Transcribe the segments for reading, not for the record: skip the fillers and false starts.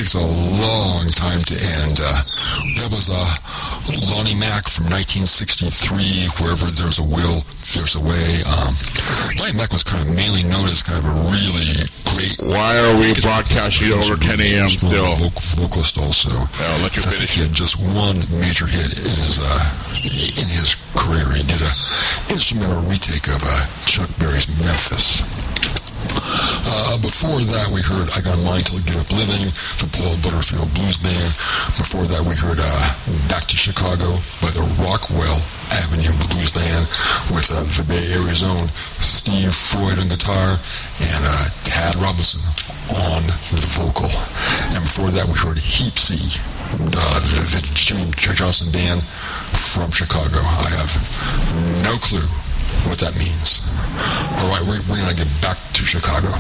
takes a long time to end. That was Lonnie Mack from 1963, Wherever There's a Will, There's a Way. Lonnie Mack was kind of mainly known as kind of a really great... Why are we broadcasting over 10 a.m. still? Vocalist also. I'll let you finish. He had just one major hit in his career. He did an instrumental retake of Chuck Berry's Memphis. Before that, we heard I Got Mine Till I Give Up Living, the Paul Butterfield Blues Band. Before that, we heard Back to Chicago by the Rockwell Avenue Blues Band with the Bay Area's own Steve Freud on guitar and Tad Robinson on the vocal. And before that, we heard Heap C, the Jimmy Johnson Band from Chicago. I have no clue what that means. All right, we're going to get back to Chicago.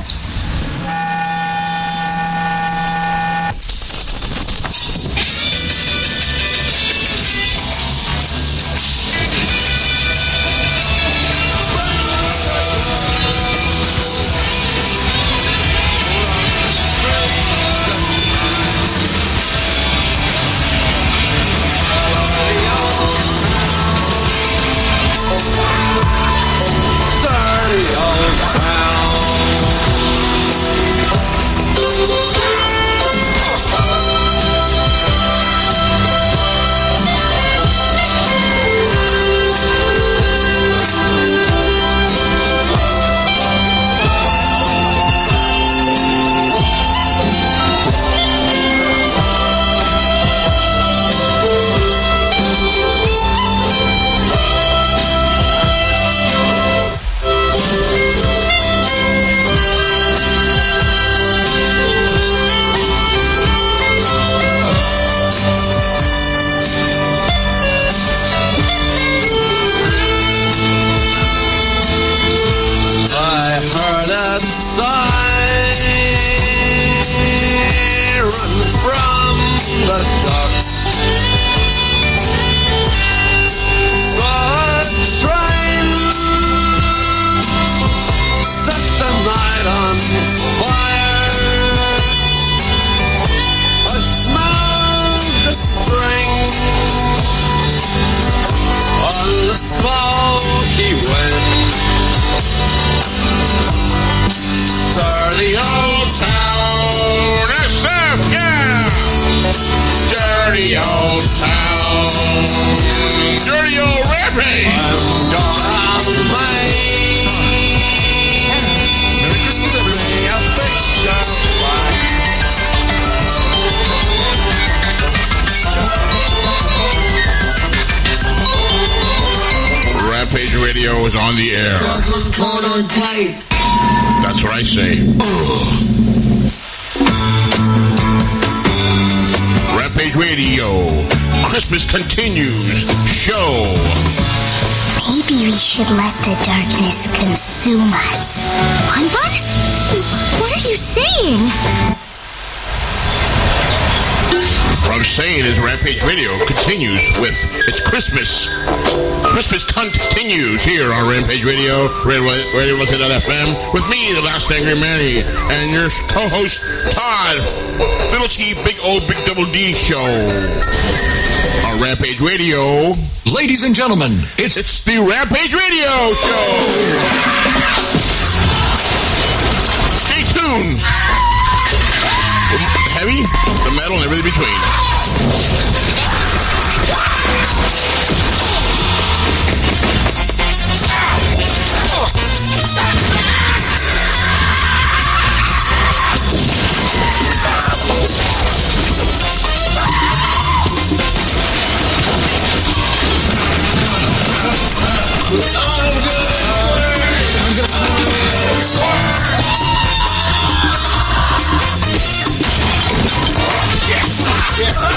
Is on the air. That's what I say. Rampage Radio. Christmas continues. Show. Maybe we should let the darkness consume us. Bun Bun? What are you saying? What I'm saying is Rampage Radio continues with its Christmas. Christmas continues here on Rampage Radio, Radio110.fm, with me, the Last Angry Manny, and your co-host, Todd, Little T, Big Double D Show. On Rampage Radio. Ladies and gentlemen, it's the Rampage Radio Show. Stay tuned. The heavy, the metal, and everything between. Yeah.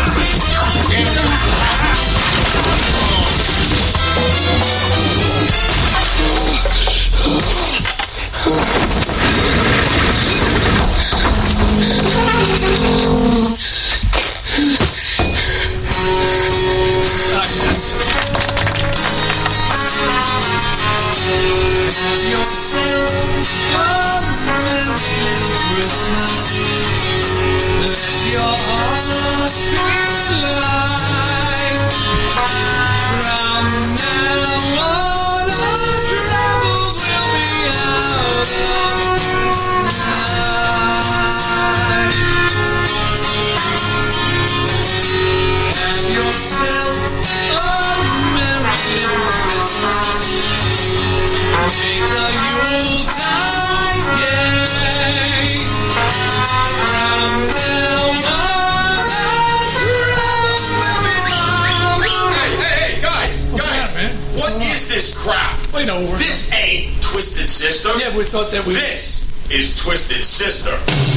Sister? Yeah, we thought that we... This is Twisted Sister.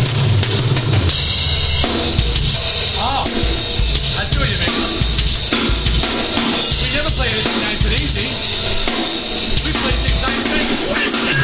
Oh, I see what you mean. We never play anything nice and easy. We play things nice and twisted.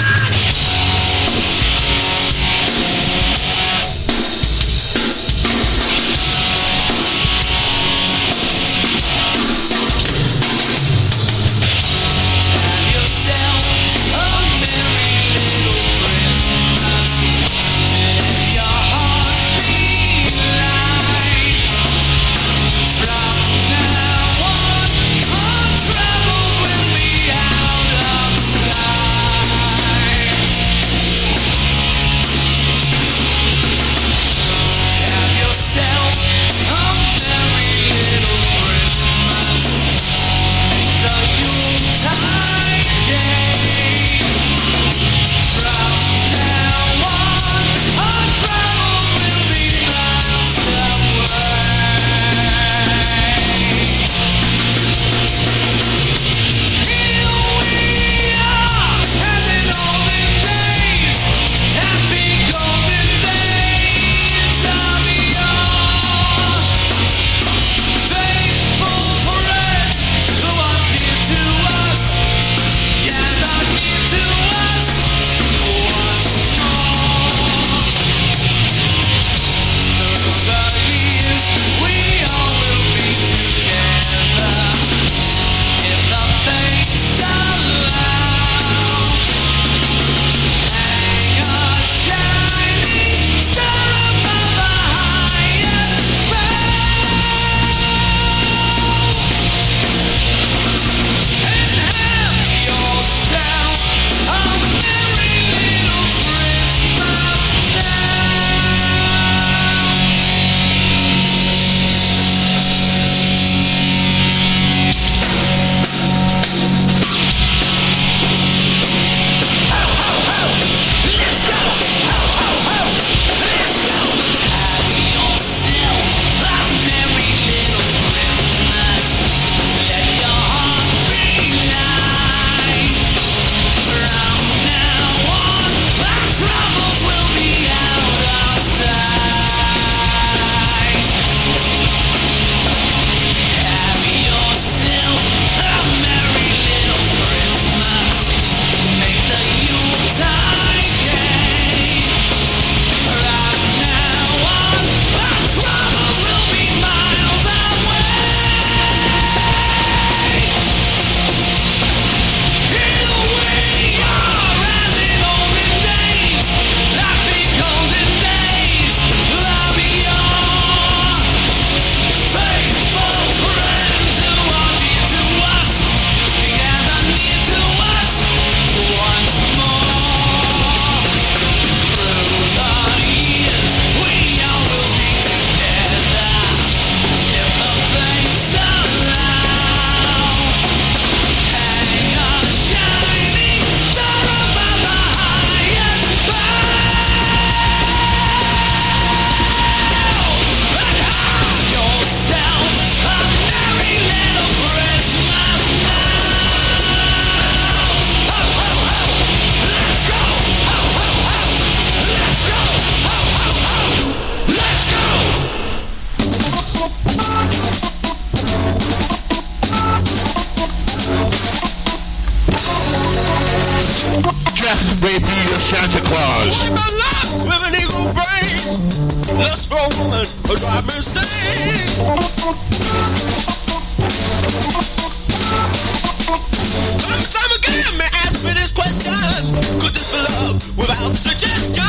Death may be your Santa Claus. With an eagle brain, lust for a woman who drive me insane. Time again, may ask me this question: could this be love without suggestion?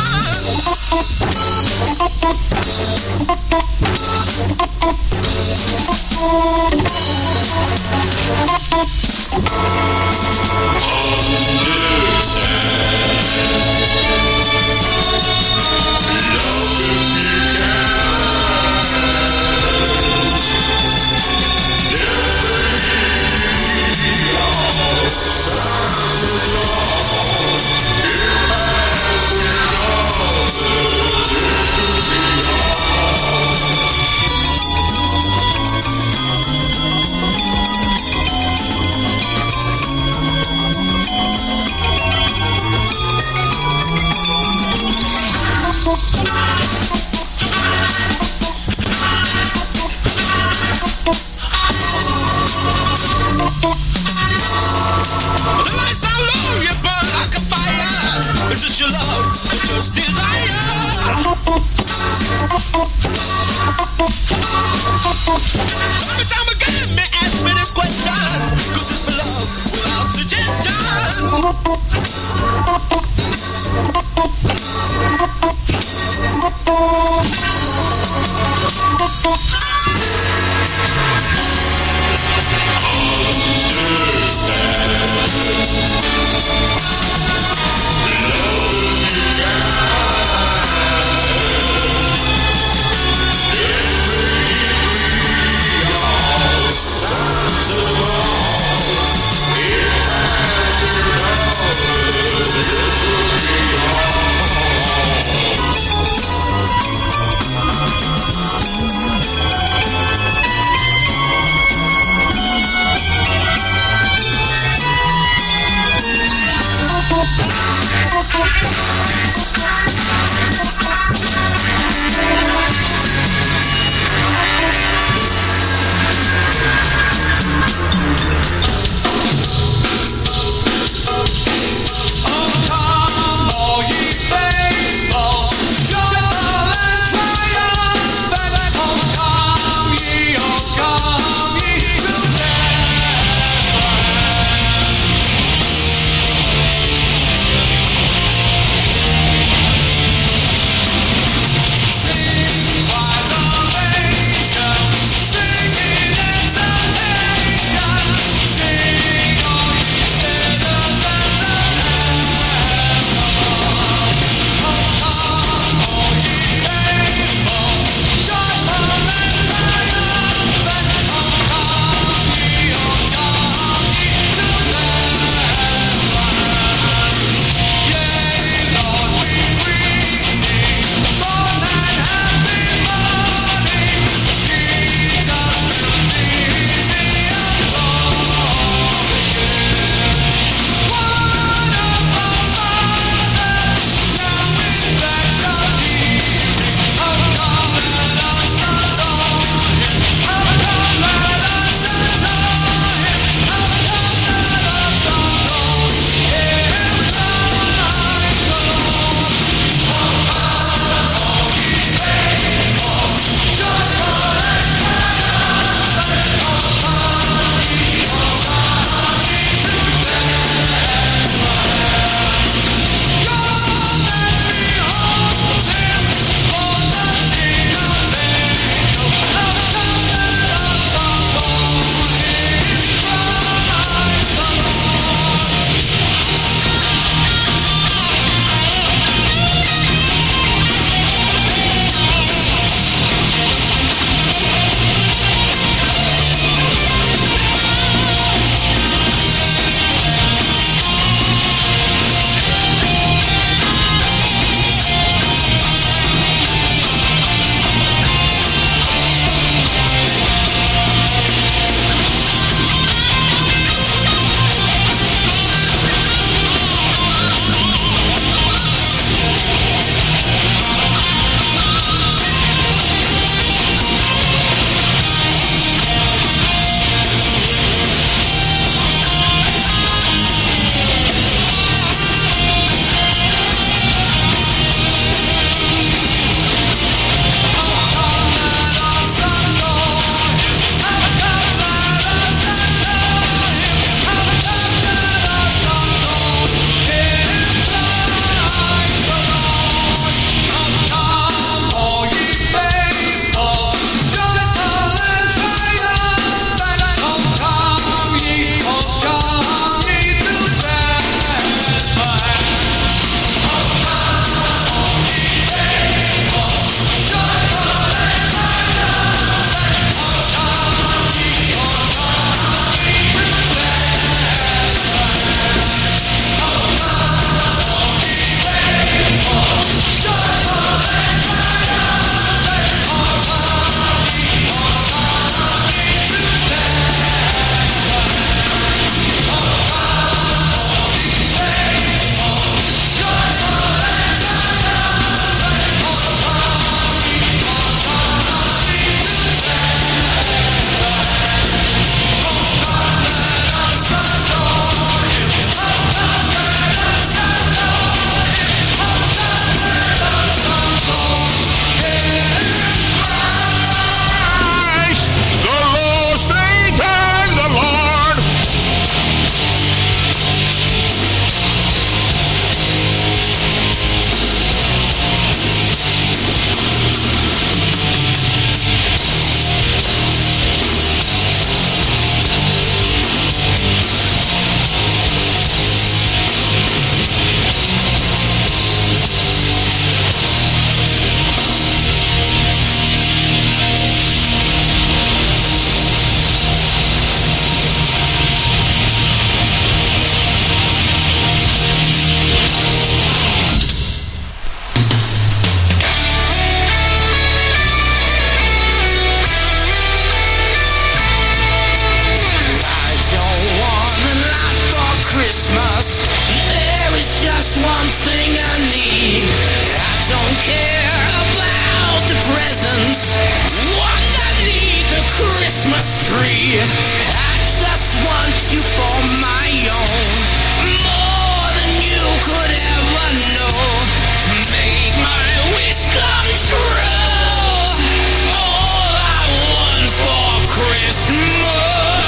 I just want you for my own, more than you could ever know. Make my wish come true. All I want for Christmas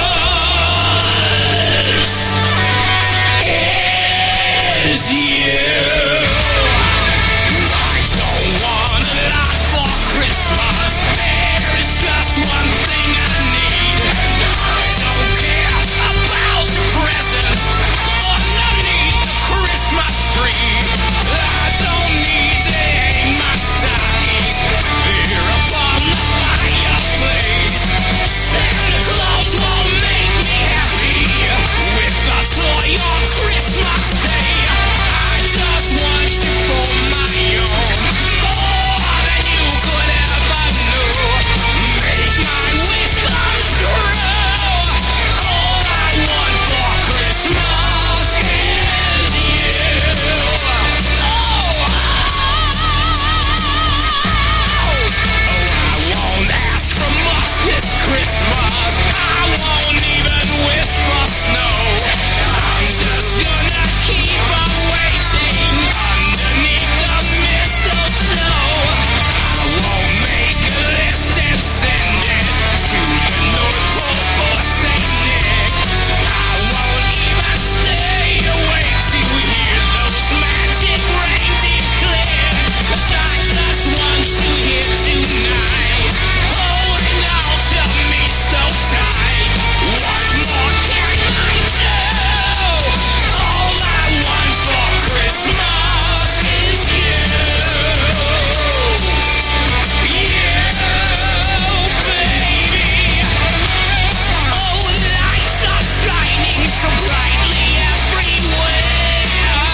is you. I don't want a lot for Christmas. There is just one thing I need. I don't care about the presents underneath the Christmas tree. I don't need to hang my stockings here upon the fireplace. Santa Claus won't make me happy with a toy on Christmas Day. I just want you for my own, more than you could ever know. Make my wish come true. All I want for Christmas is you. I won't ask for much this Christmas. I won't even wish for snow. I'm just gonna keep on waiting underneath the mistletoe. I won't make a list and send it to the North Pole for St. Nick. I won't even stay awake to hear those magic reindeer click. 'Cause I just want you here tonight, holding on to me so tight. What more can I do? All I want for Christmas is you. You, baby. Oh, lights are shining so brightly everywhere,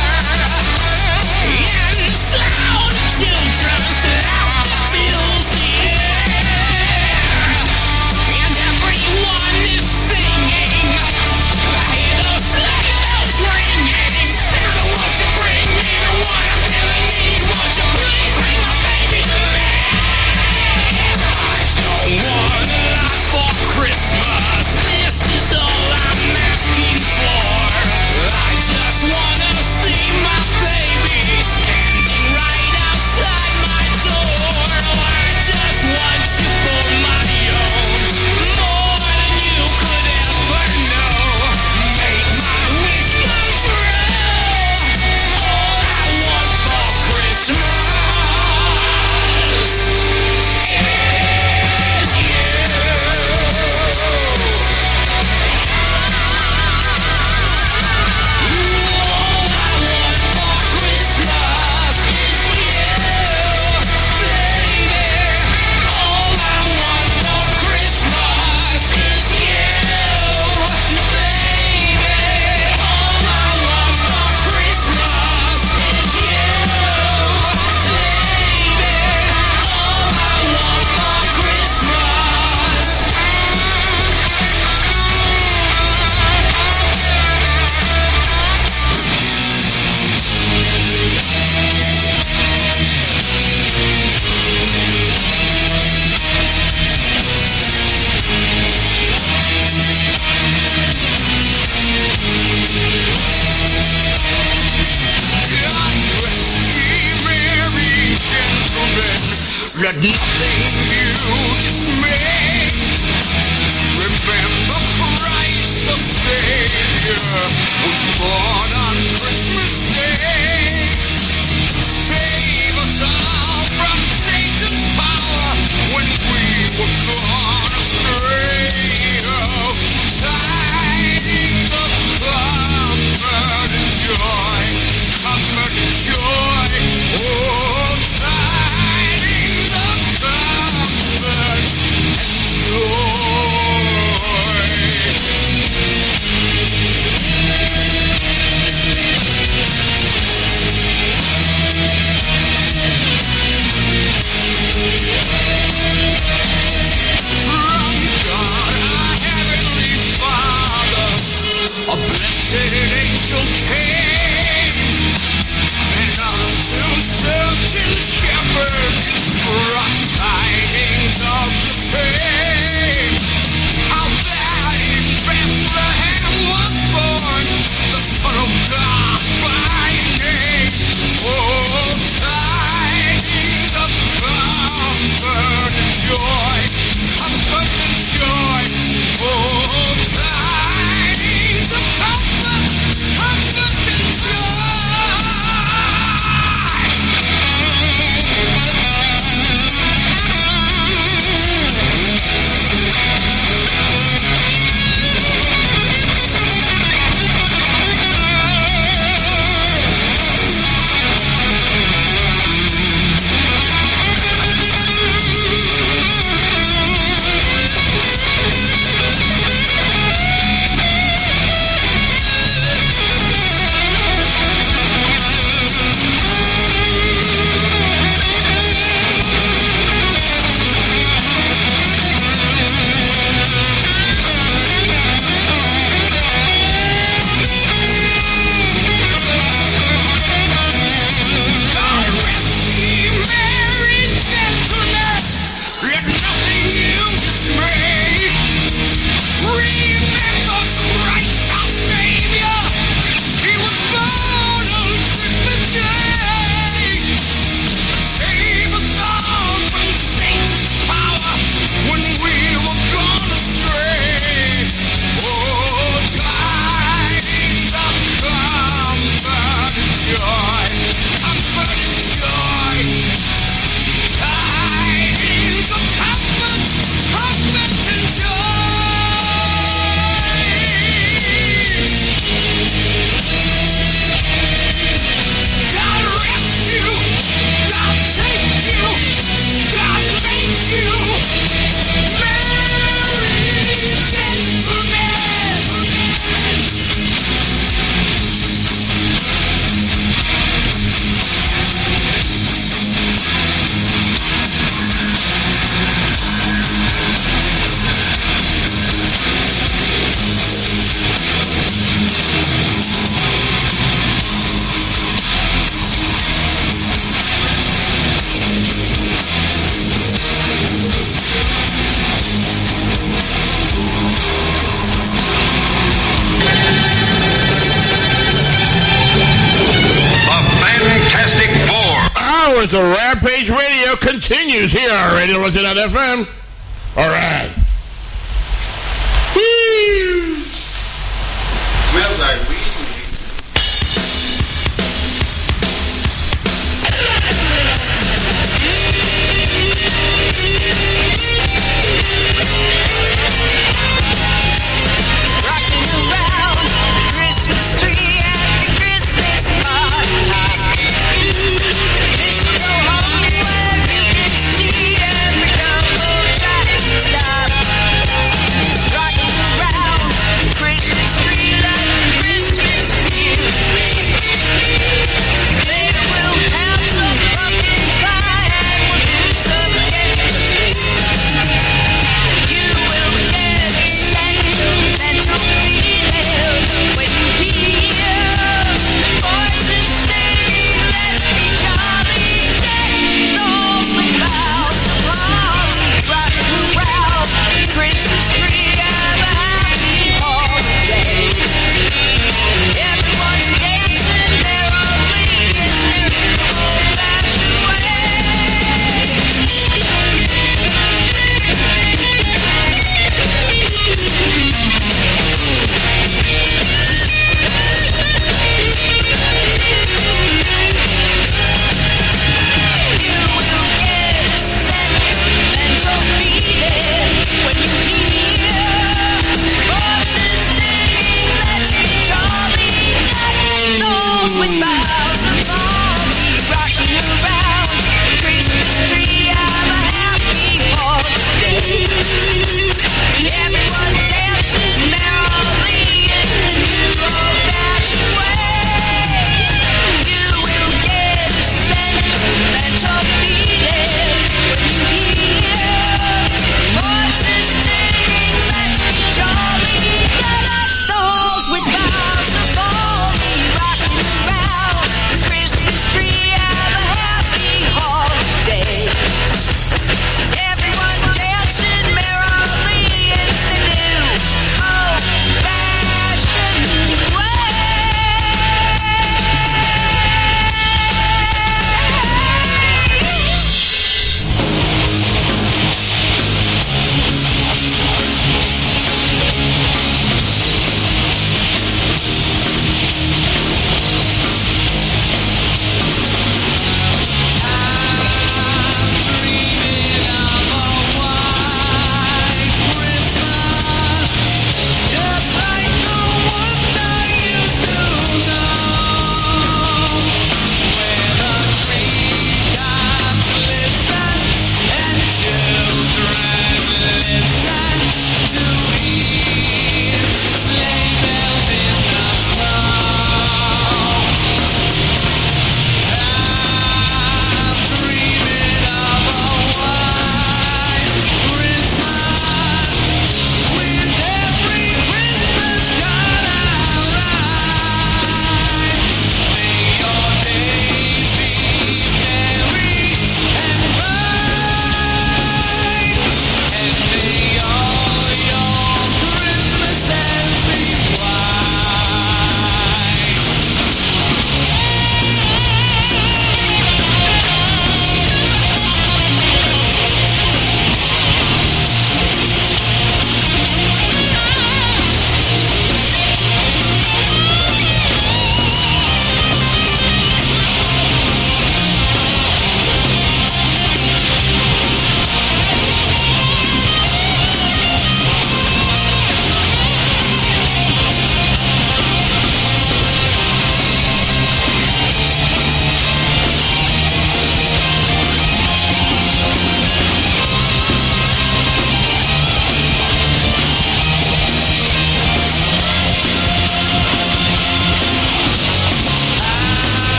and the sound of children's laughter fills the air, and everyone is singing. I hear those sleigh bells ringing. Santa, won't you bring me the one I really need? Won't you please bring my baby to me? I don't want a lot for Christmas. This is all I'm asking for. I just wanna see my baby standing right outside my door. I just want you for my own, more than you could ever know. Make my wish come true. All I want for Christmas is you. All I want for Christmas is you, baby. All I want for Christmas is you, baby. All I want for Christmas is you, baby. All I want for Christmas. God bless ye merry gentlemen. Let nothing you dismay. Remember Christ the Savior was born on Christmas Day to save us all from Satan's power when we were gone astray. Oh, tidings of comfort and joy, comfort and joy. Oh, tidings of comfort as the Rampage Radio continues here on Radio110.fm. All right. Woo! Smells like weed. Rocking around the Christmas tree at the Christmas party hop. This is the home where you can see every couple tries to stop.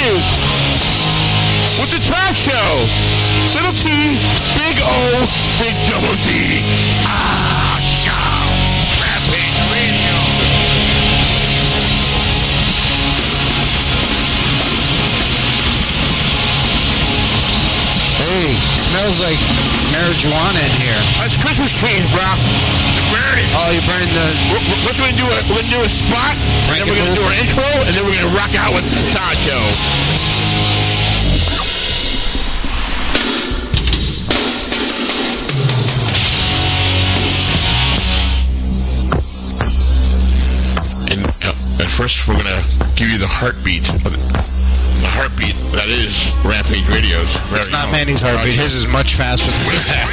continues with the Todd Show. Little T, Big O, Big Double D. Show. Rampage Radio. Hey, smells like marijuana in here. That's Christmas trees, bro. You're burning. Oh, you're burning the... First we're gonna do a spot, and then we're gonna do our intro, and then we're gonna rock out with the Todd Show. And at first we're gonna give you the heartbeat. The heartbeat that is Rampage Radio's. It's not Manny's heartbeat. His is much faster than that.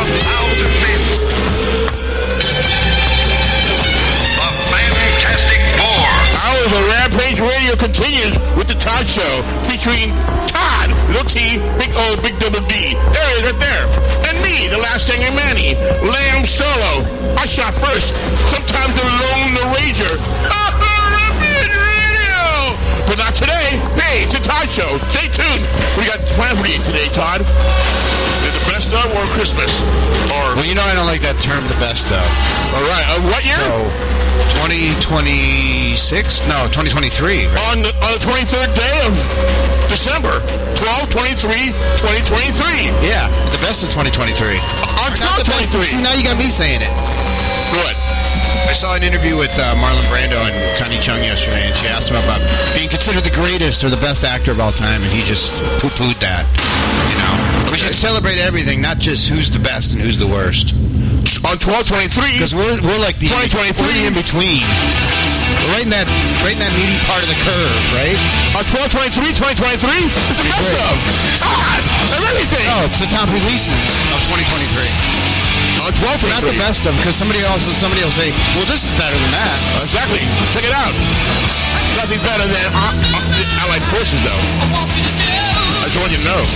The Fantastic Four. Hours of Rampage Radio continues with the Todd Show, featuring Todd, Little T, Big O, Big Double D. There he is right there. And me, the last singer Manny. Lamb Solo. I shot first. Sometimes the Lone the Rager. Rampage Radio. But not today. Hey, it's a Todd Show. Stay tuned. We got planned for you today, Todd. The best of or Christmas? Or Well, you know I don't like that term, the best of. all right. What year? So, 2026? No, 2023. Right? On the 23rd day of December, 12/23/2023. Yeah, the best of 2023. On Not the best. 12/23. See, now you got me saying it. Good. I saw an interview with Marlon Brando and Connie Chung yesterday, and she asked him about being considered the greatest or the best actor of all time, and he just poo-pooed that. You know, we should celebrate everything, not just who's the best and who's the worst. On 12/23, Because we're like the 2023. we're the in between. We're right in that meaty part of the curve, right? on 12/23/2023, it's the best Great. of Todd and everything. Oh, it's the top releases of 2023. On Not the 12/23. best of, because somebody will say, well, this is better than that. Exactly. Check it out. Nothing better than Allied Forces, though. I just want you to know.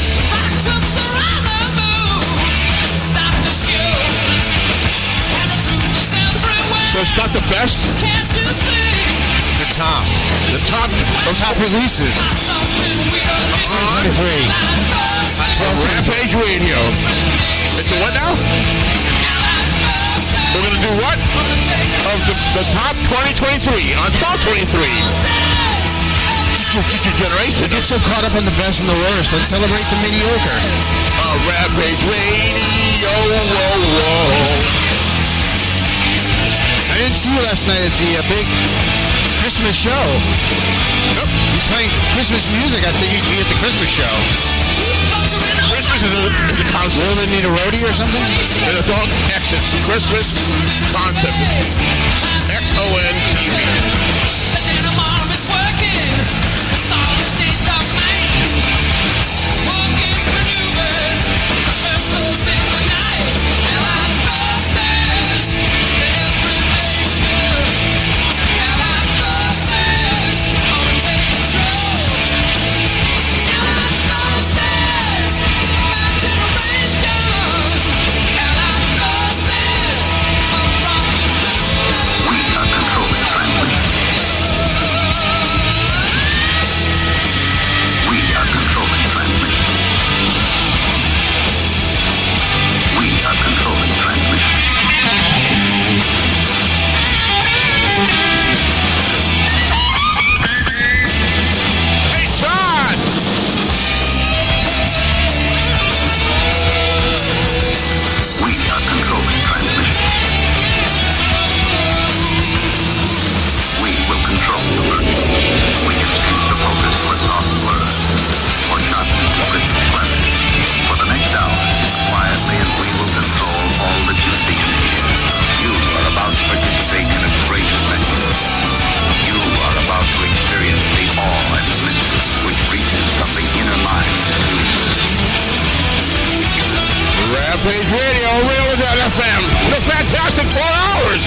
So it's not the best. The top. The top releases. on 23. Rampage Radio. It's a what now? We're going to do what? Of the top 2023 on 12/23. Future generation. We get so caught up in the best and the worst. Let's celebrate the mediocre. Rampage Radio. Whoa, whoa. I didn't see you last night at the big Christmas show. Nope. You playing Christmas music. I think you'd be at the Christmas show. Christmas is a concept. Will they need a roadie or something? It's all exit. Christmas concept. XON. Rampage Radio, Real.fm. The fantastic 4 hours.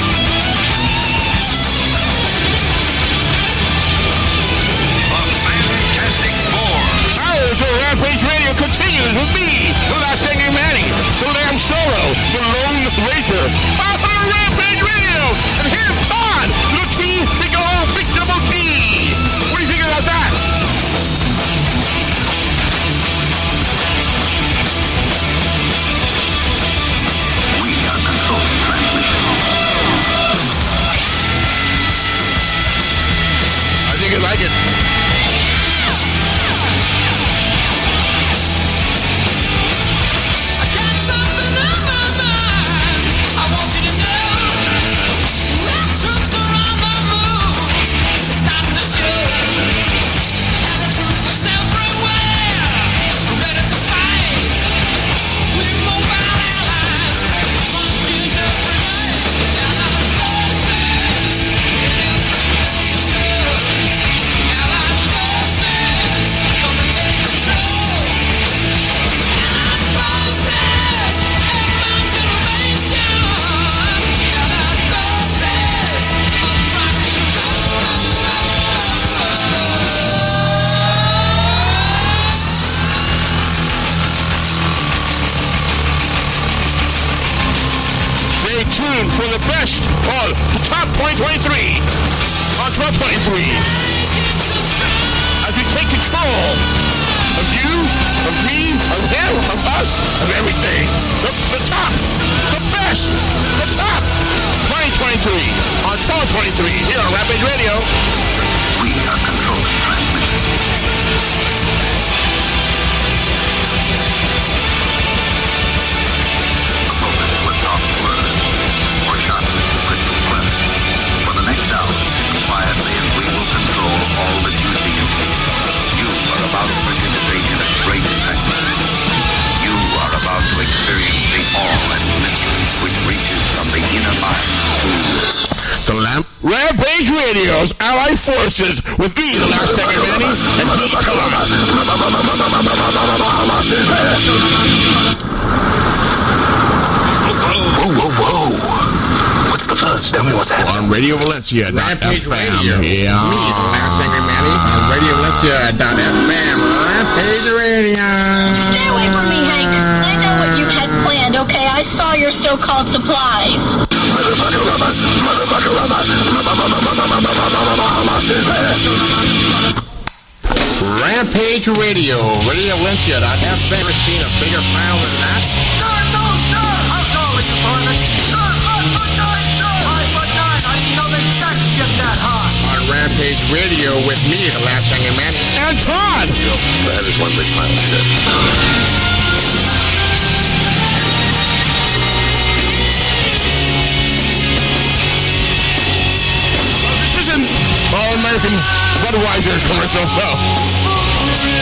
Fantastic Four. Hours of Rampage Radio continues with me, the last singer Manny, the Lamb Solo, the Lone Ranger, author of Rampage Radio, and him, Todd, the T, Big O, Big Double D. What do you think about that? you like it. For the best on the top 2023 on 1223 as we take control of you, of me, of him, of us, of everything. The top, the best, the top 2023 on 1223 here on Rampage Radio. We are controlling transmission. For the next hour, quietly, and we will control all that you see and hear. You are about to participate in a great spectacle. You are about to experience the awe and mystery which reaches from the inner mind to the Rampage Radio's Allied Forces with me, the last second Manny, and he, Todd. Whoa. What's the fuss? Tell me what's happening. On Radio Valencia. Rampage Radio. Yeah. Me, the last second Manny, on Radio Valencia.fm. Rampage Radio. Stay away from me, Hank. I know what you had planned, okay? I saw your so-called supplies. Rampage Radio. Radio Valencia. I've never seen a bigger file than that. No. How tall are you, partner? 5'9". I didn't know they stack shit that high. On Rampage Radio with me, the last second man, and Todd. That is one big pile of shit. All-American Budweiser commercial. No.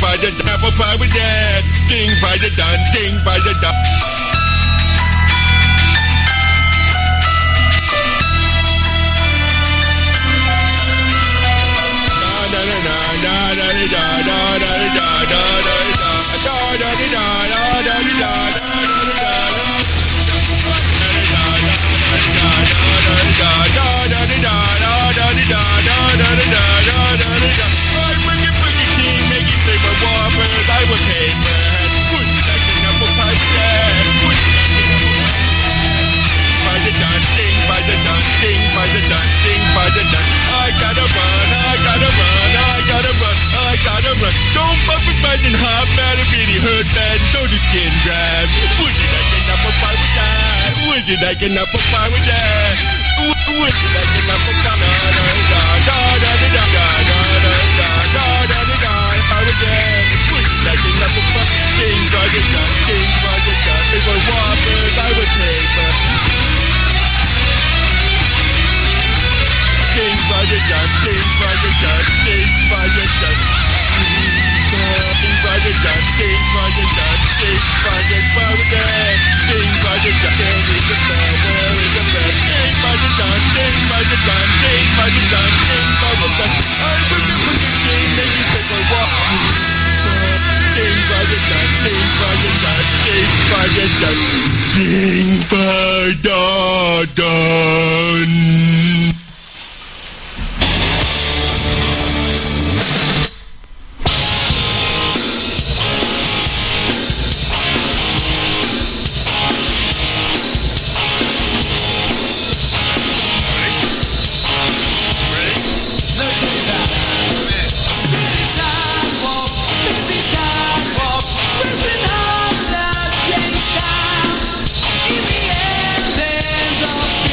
by the apple pie with that. Ding by the dun, ding by the dun. I would pay for it. Would you like an apple pie with that? Would you like an apple pie? By the dun, ding, by the dun, ding, by the dun, ding, by the dun. I gotta run, I gotta run, I gotta run, I gotta run. Don't bump it bad and hop bad and really hurt bad. So the skin grab. Would you like an apple pie with that? Would you like an apple pie with that? Would you like an apple pie? Da da da da da da da da da da da da da. I would dance. Would you like an apple pie? Ding by the dun, ding by the dun. If I whoppers, I would paper. Ding by the dun, ding by the dun, ding by the dun. Ding by the dun, ding by the dun, ding by the dun. Ding by the dun, where is the bell, where is the bell? Ding by the dun, ding by the dun, ding by the dun, ding by the dun. I would be putting ding, make you take a walk. Ding by the dun, ding by the dun, ding by the dun. Ding by the dun. In the end, there's a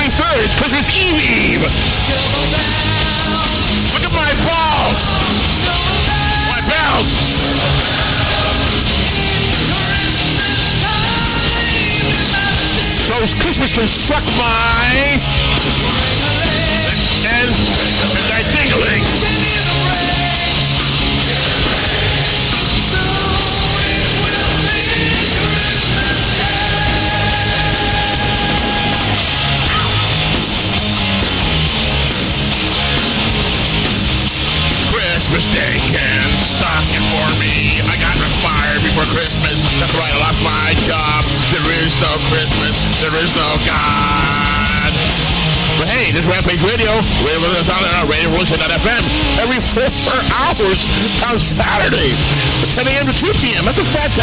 23rd. It's Christmas Eve. Look at my balls. My bells. So Christmas can suck my... And I dingling. Christmas Day can suck it for me. I got fired before Christmas. That's right, I lost my job. There is no Christmas. There is no God. But hey, this is Rampage Radio. Radio107.FM every 4 hours on Saturday. 10 a.m. to 2 p.m. That's a fat time.